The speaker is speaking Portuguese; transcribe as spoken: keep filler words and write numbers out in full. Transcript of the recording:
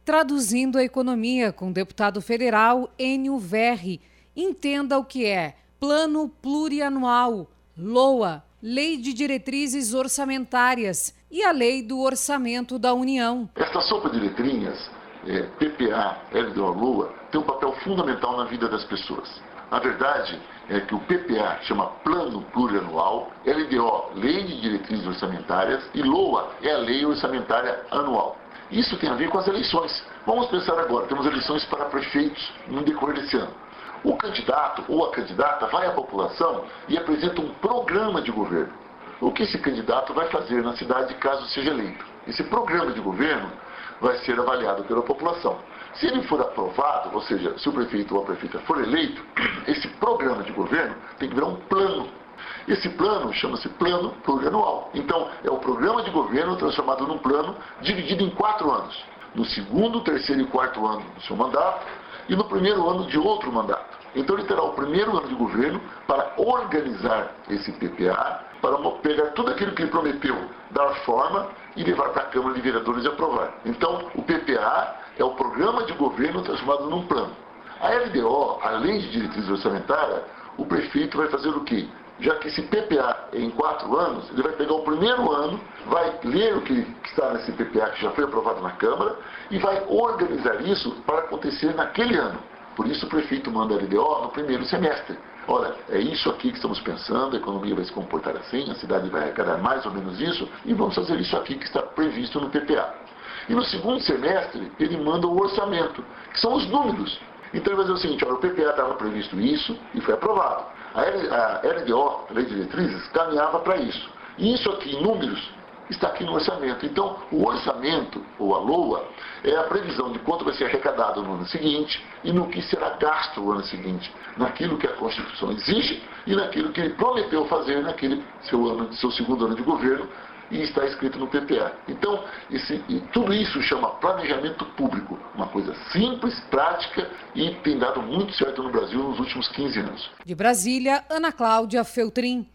Traduzindo a economia com o deputado federal Enio Verri. Entenda o que é Plano Plurianual, LOA, Lei de Diretrizes Orçamentárias e a Lei do Orçamento da União. Esta sopa de letrinhas, é, P P A, L D O, LOA, tem um papel fundamental na vida das pessoas. A verdade é que o P P A chama Plano Plurianual, L D O, Lei de Diretrizes Orçamentárias, e LOA é a Lei Orçamentária Anual. Isso tem a ver com as eleições. Vamos pensar agora, temos eleições para prefeitos no decorrer desse ano. O candidato ou a candidata vai à população e apresenta um programa de governo. O que esse candidato vai fazer na cidade caso seja eleito? Esse programa de governo vai ser avaliado pela população. Se ele for aprovado, ou seja, se o prefeito ou a prefeita for eleito, esse programa de governo tem que virar um plano. Esse plano chama-se Plano Plurianual. Então, é o programa de governo transformado num plano dividido em quatro anos. No segundo, terceiro e quarto ano do seu mandato e no primeiro ano de outro mandato. Então, ele terá o primeiro ano de governo para organizar esse P P A, para pegar tudo aquilo que ele prometeu, dar forma e levar para a Câmara de Vereadores e aprovar. Então, o P P A é o programa de governo transformado num plano. A L D O, a Lei de Diretrizes Orçamentárias, o prefeito vai fazer o quê? Já que esse P P A é em quatro anos, ele vai pegar o primeiro ano, vai ler o que está nesse P P A que já foi aprovado na Câmara e vai organizar isso para acontecer naquele ano. Por isso o prefeito manda a L D O no primeiro semestre. Olha, é isso aqui que estamos pensando, a economia vai se comportar assim, a cidade vai arrecadar mais ou menos isso, e vamos fazer isso aqui que está previsto no P P A. E no segundo semestre, ele manda o orçamento, que são os números. Então ele vai dizer o seguinte, olha, o P P A estava previsto isso e foi aprovado. A L D O, a Lei de Diretrizes, caminhava para isso. E isso aqui, em números, está aqui no orçamento. Então, o orçamento, ou a LOA, é a previsão de quanto vai ser arrecadado no ano seguinte e no que será gasto no ano seguinte, naquilo que a Constituição exige e naquilo que ele prometeu fazer naquele seu, ano, seu segundo ano de governo, e está escrito no P P A. Então, esse, e tudo isso chama planejamento público, uma coisa simples, prática e tem dado muito certo no Brasil nos últimos quinze anos. De Brasília, Ana Cláudia Feltrin.